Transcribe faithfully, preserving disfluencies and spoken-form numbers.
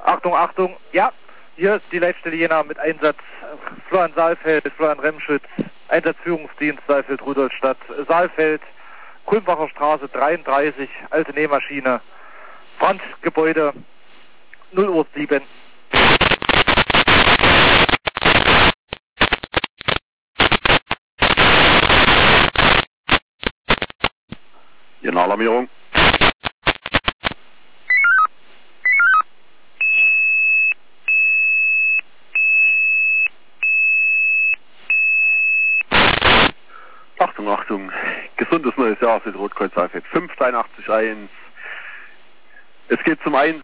Achtung, Achtung, ja, hier ist die Leitstelle Jena mit Einsatz Florian Saalfeld, Florian Remschütz, Einsatzführungsdienst Saalfeld, Rudolstadt, Saalfeld, Kulmbacher Straße dreiunddreißig, alte Nähmaschine, Brandgebäude, null Uhr sieben. Generalalarmierung. Achtung, Achtung, gesundes neues Jahr für Rotkreuz Saalfeld fünf drei acht eins. Es geht zum einen